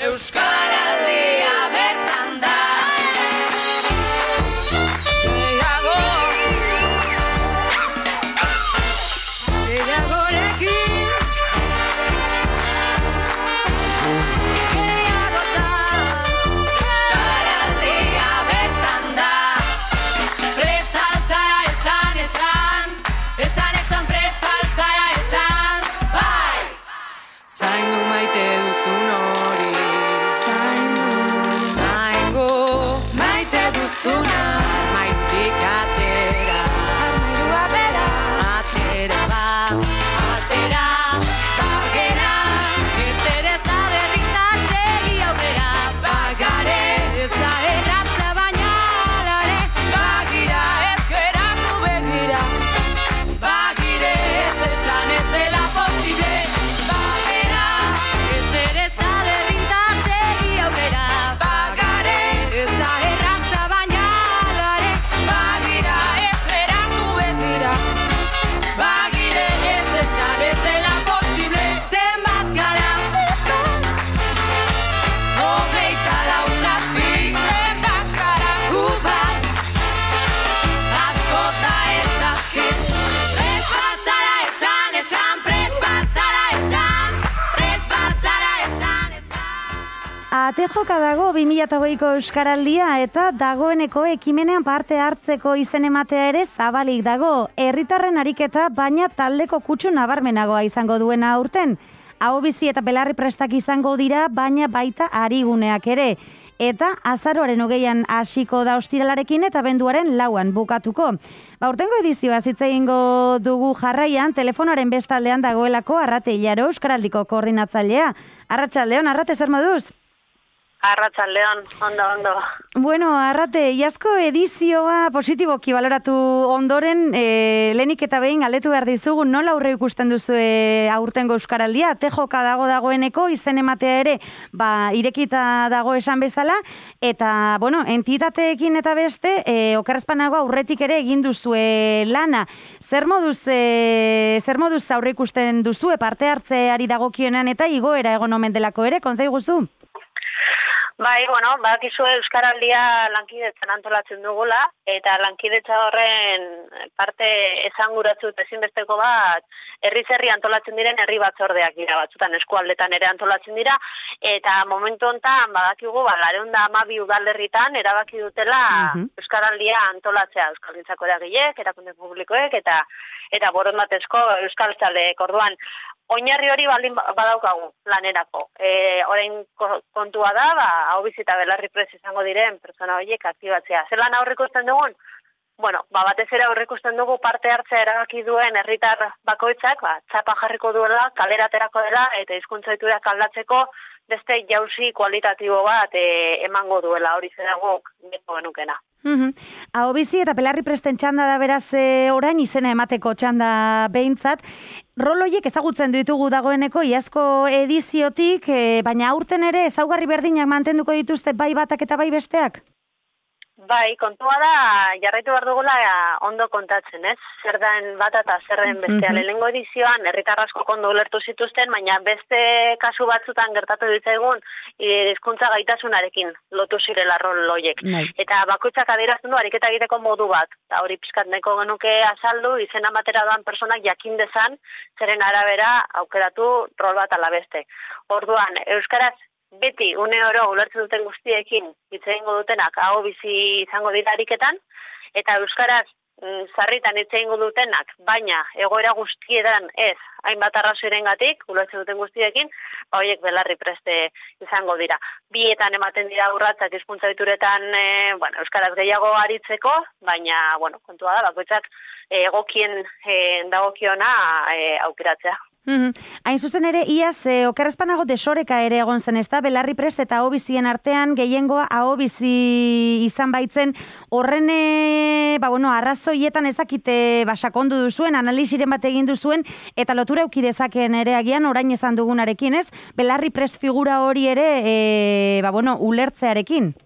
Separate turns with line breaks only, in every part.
Euskaraldia bertan da. Zaindu maite duzun hori, zaindu maite duzuna, mairutik atera, armairua bera, atera bagera, ez ere zaberrita segi aurrera, bagare, ez da erratza baina alare, bagira ez geratu begira, bagire ez esan ez dela posible.
Ate joka dago 2008ko Euskaraldia eta dagoeneko ekimenean parte hartzeko izen ematea ere zabalik dago. Herritarren ariketa baina taldeko kutsu nabarmenagoa izango duena aurten. Ahobizi eta belarri prestak izango dira, baina baita ariguneak ere. Eta azaroaren 20an hasiko da ostiralarekin eta abenduaren 4an bukatuko. Aurtengo edizioa hitz egingo dugu jarraian, telefonoaren bestaldean dagoelako Arrate Ilaro Euskaraldiko koordinatzailea. Arratsaldeon, Arrate, zer moduz?
Arratsaldeon, ondo.
Bueno, Arrate, iazko edizioa positiboki baloratu ondoren, lehenik eta behin galdetu behar dizugu, nola aurre ikusten duzu aurtengo Euskaraldia? Tejoka dagoeneko, izen ematea ere, irekita dago esan bezala, eta, bueno, entitateekin eta beste, okerrezpanago aurretik ere egin duzue lana. Zer moduz aurre ikusten duzue parte hartzeari dagokionean eta igoera egon omen delako ere, konta iguzu?
Bai, badakizu Euskaraldia lankidetzan antolatzen dugula, eta lankidetza horren parte esanguratsu eta ezinbesteko bat, herri antolatzen diren herri batzordeak dira, batzutan eskualdetan ere antolatzen dira, eta momentu honetan badakigu, 212 udalerritan erabaki dutela Euskaraldia antolatzea, euskalgintzako eragileek, erakunde publikoek, eta borondatezko euskaltzaleek. Orduan, oinarri hori baldin badaukagu lanerako. Orain kontua da, ahobizi eta belarri prest izango diren pertsona horiek aktibatzea. Zer lan aurreikusten dugun? Batez ere aurreikusten dugu parte hartzea erabaki duen herritar bakoitzak, txapa jarriko duela, kalera aterako dela, eta hizkuntza ohiturak aldatzeko beste jauzi kualitatibo bat emango duela, hori zeragok beto genukena.
Ahobizi eta belarri presten txanda da beraz orain izena emateko txanda behintzat. Rol horiek ezagutzen ditugu dagoeneko iazko ediziotik, baina aurten ere ezaugarri berdinak mantenduko dituzte bai batak eta bai besteak?
Bai, kontua da, jarraitu behar dugula ondo kontatzen, ez? Zer den bata eta zer den bestea. Lehenengo edizioan, herritar asko ondo ulertu zituzten, baina beste kasu batzutan gertatu ditzaigun hizkuntza gaitasunarekin lotu zirela rol horiek. Eta bakoitzak adierazten du ariketa egiteko modu bat. Eta hori pixkat nahiko genuke azaldu, izena batera doan personak jakin dezan, zeren arabera aukeratu rol bat ala beste. Orduan, euskaraz beti une oro ulertzen duten guztiekin hitz egingo dutenak ahobizi izango dira ariketan, eta euskaraz sarritan hitz egingo dutenak, baina egoera guztietan ez, hainbat arrazoirengatik ulertzen duten guztiekin, horiek belarri preste izango dira. Bietan ematen dira urratsak hizkuntza ohituretan, euskaraz gehiago aritzeko, baina kontua da bakoitzak egokien dagokiona aukeratzea.
Hain zuzen ere, iaz, okerrezpanago desoreka ere egon zen, ez da, belarri prest eta ahobizien artean gehiengoa ahobizi izan baitzen, horren, arrazoietan ezakite sakondu duzuen, analisiren bat egin duzuen, eta lotura euki dezakeen ere agian, orain esan dugunarekin, ez, belarri prest figura hori ere, ulertzearekin.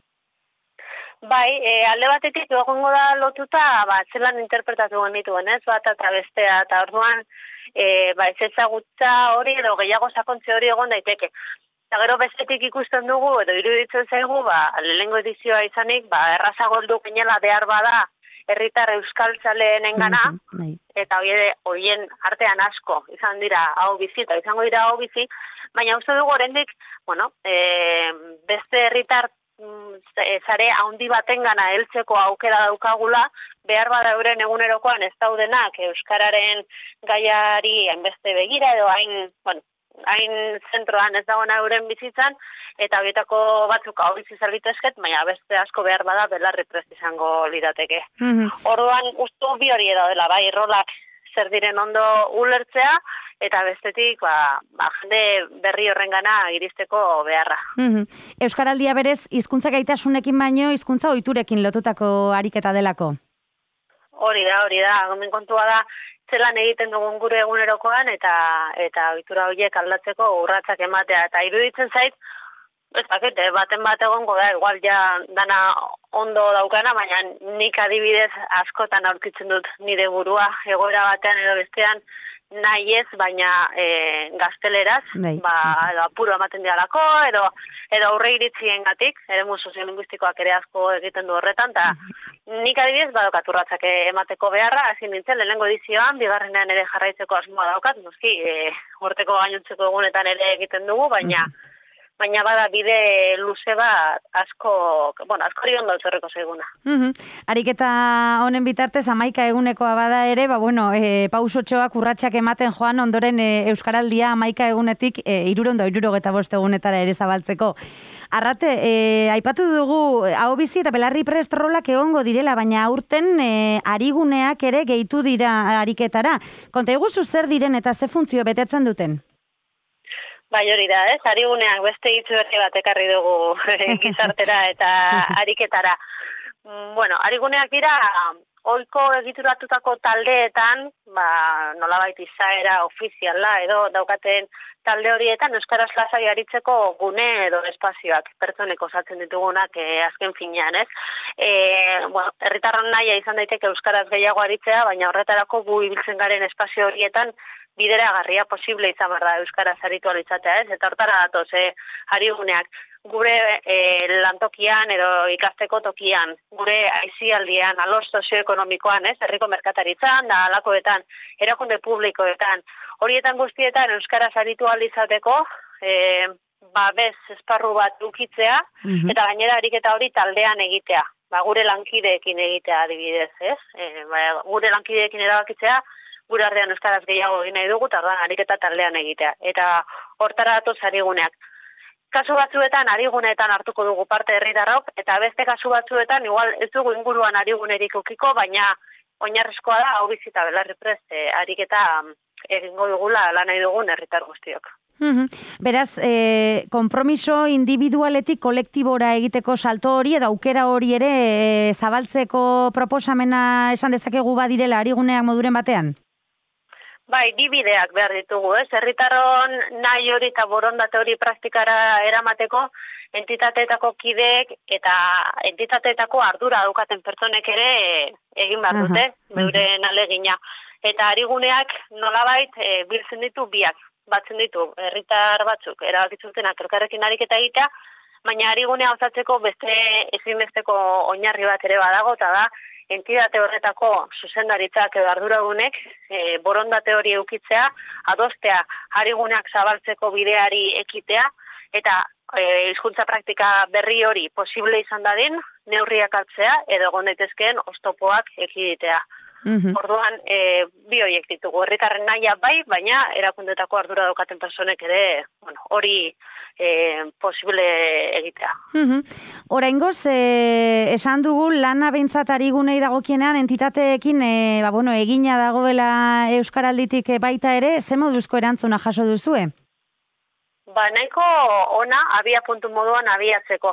Bai, alde batetik egongo da lotuta, zelan interpretatu genituen, ez, bat eta bestea, eta orduan, ez ezagutza hori edo gehiago sakontze hori egon daiteke. Eta gero bestetik ikusten dugu, edo iruditzen zaigu, lehenengo edizioa izanik, errazago heldu ginela behar bada, herritar euskaltzaleenengana, eta horien artean asko izan dira hau bizi, eta izango dira hau bizi, baina uste dugu oraindik, beste herritar zare handi batengana heltzeko aukera daukagula, behar bada euren egunerokoan ez daudenak euskararen gaiari hainbeste begira edo hain zentroan ez dagoena euren bizitzan, eta horietako batzuk hau bizi zarbitezket, baina beste asko behar bada belarri prest izango lirateke. Orduan ustu bi hori daudela, bai, rolak zer diren ondo ulertzea, eta bestetik, jende berri horrengana iristeko beharra.
Euskaraldia berez, hizkuntza gaitasunekin baino, hizkuntza ohiturekin lotutako ariketa delako?
Hori da, gomen kontua da, zelan egiten dugun gure egunerokoan, eta ohitura horiek aldatzeko urratsak ematea. Eta iruditzen zait, ez dakit, baten bat egongo da, igual ja dana ondo daukana, baina nik adibidez askotan aurkitzen dut nire burua egoera batean edo bestean nahi ez, baina gazteleraz, edo apuro ematen dialako, edo aurre iritziengatik, eremu soziolinguistikoak ere asko egiten du horretan, eta nik adibidez badokat urratsak emateko beharra, hasi nintzen lehenengo edizioan, bigarrenean ere jarraitzeko asmoa daukat, noski, urteko gainontzeko egunetan ere egiten dugu, baina bada bide luze bat askori ondo altzorreko zaiguna.
Ariketa honen bitartez 11 egunekoa bada ere, pausotxoak urratsak ematen joan ondoren euskaraldia 11 egunetik 65 egunetara ere zabaltzeko. Arrate, aipatu dugu hau bizi eta belarri prest rolak egongo direla, baina aurten ariguneak ere gehitu dira ariketara. Konta iguzu zer diren eta ze funtzio betetzen duten?
Bai, hori da, ez? Ariguneak beste hitz berri bat ekarri dugu gizartera eta ariketara. Ariguneak dira ohiko egituratutako taldeetan, nolabait izaera ofiziala edo daukaten talde horietan euskaraz lasai aritzeko gune edo espazioak pertsonek osatzen ditugunak azken finean, ez? Herritarron nahia izan daiteke euskaraz gehiago aritzea, baina horretarako gu ibiltzen garen espazio horietan bideragarria posible izan behar da euskaraz aritu alitzatea, ez? Eta hortara datoz, ariguneak gure lantokian edo ikasteko tokian, gure aisialdian, alor sozioekonomikoan, ez? Herriko merkataritzan, da alakoetan, erakunde publikoetan, horietan guztietan euskaraz aritu alizateko, babes esparru bat ukitzea, eta gainera ariketa hori taldean egitea, gure lankideekin egitea adibidez, ez? Gure lankideekin erabakitzea, gure artean euskaraz gehiago egin nahi dugu, eta ariketa taldean egitea. Eta hortara datoz ariguneak. Kasu batzuetan ariguneetan hartuko dugu parte herritarrok, eta beste kasu batzuetan igual ez dugu inguruan arigunerik ukiko, baina oinarrizkoa da hau bizita belarri prest ariketa egingo dugula lan nahi dugun herritar guztiok.
Beraz, konpromiso individualetik kolektibora egiteko salto hori edo aukera hori ere zabaltzeko proposamena esan dezakegu badirela ariguneak moduren batean?
Bai, bi bideak behar ditugu, ez? Herritarron nahi hori eta borondate hori praktikara eramateko entitateetako kideek eta entitateetako ardura daukaten pertsonek ere egin behar dute, beuren alegina. Eta ariguneak nolabait biltzen ditu biak, batzen ditu herritar batzuk, erabakitzutenak elkarrekin ariketa egitea, baina arigunea osatzeko beste ezinbesteko oinarri bat ere badago, eta da, entitate horretako zuzendaritzak edo arduradunek borondate hori eukitzea, adostea ariguneak zabaltzeko bideari ekitea, eta hizkuntza praktika berri hori posible izan dadin, neurriak hartzea edo egon daitezkeen oztopoak ekiditea. Orduan, bi horiek ditugu, herritarren nahia bai, baina erakundetako ardura daukaten personek ere hori posible egitea.
Oraingoz, esan dugu lana behintzat arigunei dagokienean entitateekin egina dagoela euskaralditik baita ere, ze moduzko erantzuna jaso duzue?
Nahiko ona, abia puntu moduan abiatzeko.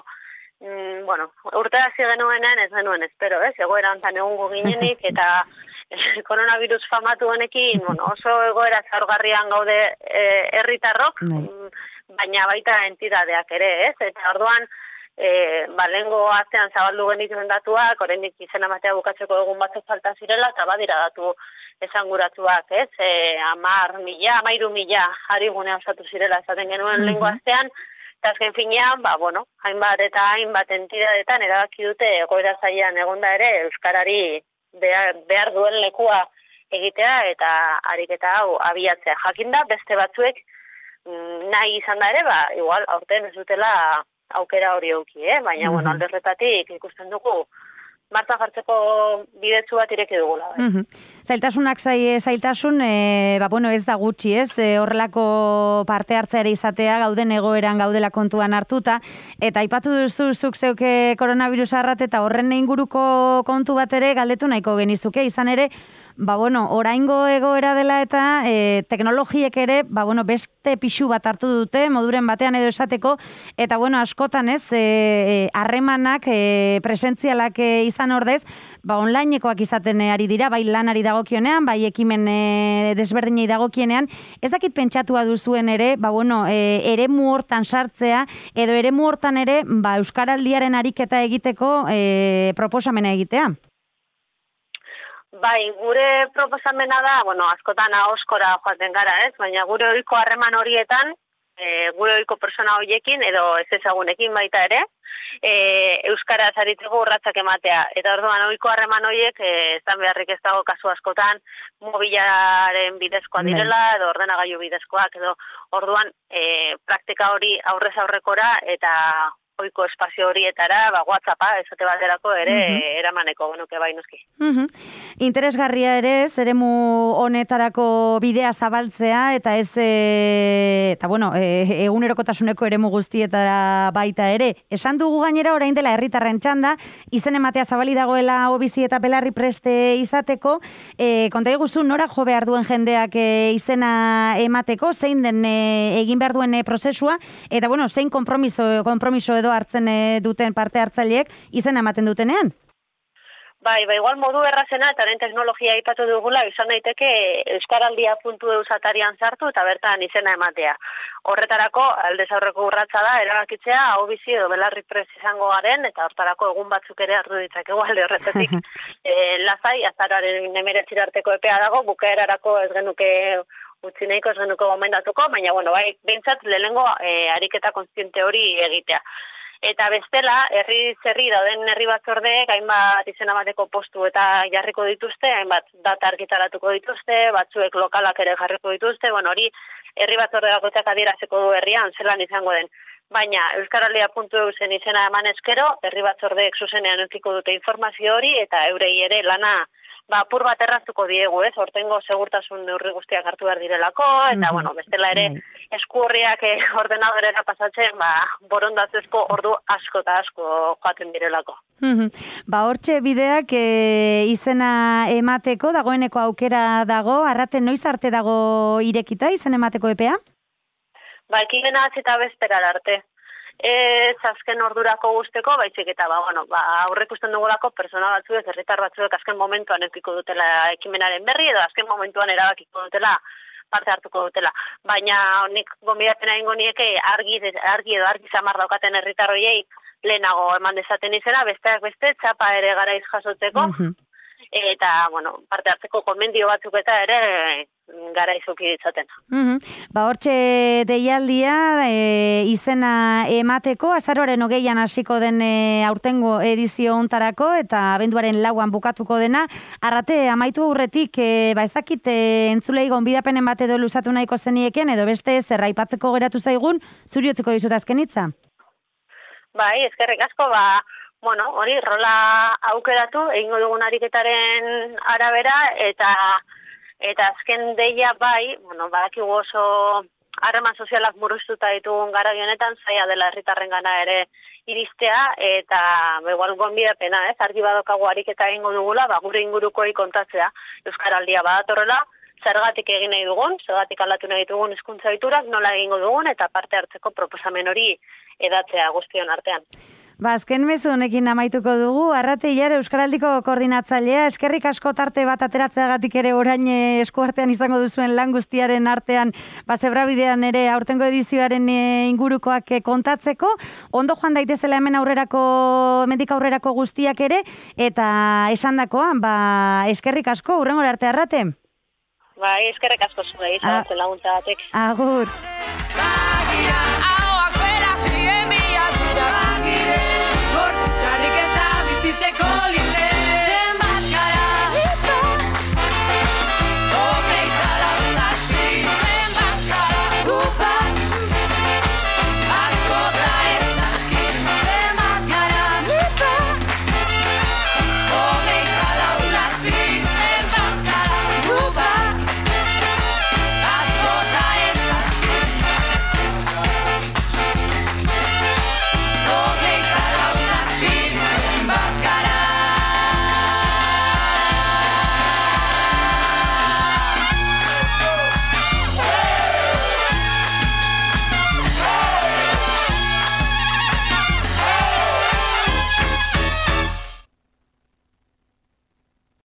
Urte hasi genuenean ez genuen espero, egoera hontan egongo ginenik, eta koronavirus famatu honekin oso egoera zaurgarrian gaude herritarrok, baina baita entitateak ere, eta orduan lehengo astean zabaldu genituen datuak, oraindik izena ematea bukatzeko egun batzuk falta zirela, eta badira datu esanguratsuak, 13.000 arigunea osatu zirela esaten genuen lehengo astean, Eta azken finean, hainbat eta hainbat entidadetan erabaki dute egoera zailan egonda ere euskarari behar duen lekua egitea eta ariketa hau abiatzea. Jakinda beste batzuek nahi izan da ere, igual aurten ez dutela aukera hori eduki, baina alde horretatik ikusten dugu martxan jartzeko bidetzu bat ireki dugula.
Zailtasunak zailtasun, ez da gutxi, ez? Horrelako parte hartzea ere izatea, gauden egoeran gaudela kontuan hartuta, eta aipatu duzu zuk zeuke koronavirusa arrat eta horren inguruko kontu bat ere galdetu nahiko genizuke, izan ere, oraingo egoera dela eta teknologiek ere, beste pixu bat hartu dute, moduren batean edo esateko, eta askotan ez, harremanak presentzialak izan ordez, onlinekoak izaten ari dira, bai lanari dagokionean, bai ekimen desberdinei dagokienean, ez dakit pentsatua duzuen ere, eremu hortan sartzea, edo eremu hortan ere, euskaraldiaren ariketa egiteko proposamena egitea.
Bai, gure proposamena da, askotan ahoskora joaten gara, ez? Baina gure ohiko harreman horietan, gure ohiko persona horiekin, edo ez ezagunekin baita ere, euskaraz aritzeko urratsak ematea. Eta orduan ohiko harreman horiek, ezan beharrik ez dago kasu askotan, mobilaren bidezkoa direla, edo ordenagailu bidezkoak, edo orduan praktika hori aurrez aurrekora, eta ohiko espazio horietara, WhatsAppa, esate baterako ere eramaneko genuke bai noski.
Interesgarria ere ez, eremu honetarako bidea zabaltzea, eta ez, egunerokotasuneko eremu guztietara baita ere. Esan dugu gainera orain dela herritarren txanda, izen ematea zabali dagoela Obizi eta Belarri preste izateko, konta iguzu nora jo behar duen jendeak izena emateko, zein den egin behar duen prozesua, eta zein kompromiso edo hartzen duten parte hartzaileek izena ematen dutenean?
Bai, igual modu errazena eta orain teknologia aipatu dugula, izan daiteke euskaraldia.eu atarian sartu eta bertan izena ematea. Horretarako, aldez aurreko urratsa da, erabakitzea, Obizi edo Belarri prest izango garen, eta horretarako egun batzuk ere hartu ditzakegu alde horretatik. Lazai, azaroaren 19 arteko epea dago, bukaerarako ez genuke utzi nahiko ez genuke gomendatuko, baina behintzat lehenengo ariketa kontziente hori egitea. Eta bestela, herri dauden herri batzordeek hainbat izena bateko postu eta jarriko dituzte, hainbat data argitaratuko dituzte, batzuek lokalak ere jarriko dituzte, hori herri batzorde bakoitzak adieraziko du herrian, zelan izango den. Baina euskaraldia.eu zen izena eman eskero, herri batzordeek zuzenean edukiko dute informazio hori eta eurei ere lana apur bat erraztuko diegu, ez? Hortengo segurtasun neurri guztiak hartu behar direlako, eta, bestela ere esku horriak ordenadorera pasatzen, borondatzezko ordu asko eta asko joaten direlako.
Hortxe bideak izena emateko, dagoeneko aukera dago, arrate noiz arte dago irekita izen emateko epea?
Ekimena eta bezperar arte. Ez azken ordurako guzteko, baizik eta aurrek usten dugulako persona batzuek, herritar batzuek azken momentuan edukiko dutela ekimenaren berri, edo azken momentuan erabakiko dutela, parte hartuko dutela. Baina nik gonbidatzen egingo nieke argi samar daukaten herritar horiei lehenago eman dezaten izena, besteak beste, txapa ere garaiz jasotzeko, eta, parte hartzeko konbendio batzuk eta ere garaizuki ditzaten.
Hortxe deialdia izena emateko, azaroaren 20an hasiko den aurtengo edizio hontarako eta abenduaren 4an bukatuko dena. Arrate, amaitu aurretik, ez dakit entzulei gonbidapenen bat edo luzatu nahiko zenieken, edo beste zer aipatzeko geratu zaigun, zuri utziko dizut azken hitza?
Bai, eskerrik asko, hori rola aukeratu, egingo dugun ariketaren arabera, eta azken deia badakigu oso harreman sozialak murriztuta ditugun garaio honetan, zaila dela herritarrengana ere iristea, eta igual gonbidapena, argi badokagu ariketa egingo dugula, gure ingurukoei kontatzea euskaraldia badatorrela, zergatik egin nahi dugun, zergatik aldatu nahi dugun hizkuntza ohiturak, nola egingo dugun, eta parte hartzeko proposamen hori edatzea guztion artean.
Azken mezu honekin amaituko dugu, Arrate Ilara Euskaraldiko koordinatzailea, eskerrik asko tarte bat ateratzeagatik ere orain eskuartean izango duzuen lan guztiaren artean, zebrabidean ere aurtengo edizioaren ingurukoak kontatzeko, ondo joan daitezela hemendik aurrerako guztiak ere, eta esandakoan, eskerrik asko, hurrengora arte Arrate.
Eskerrik asko zuei, zabatzen laguntza batek.
Agur.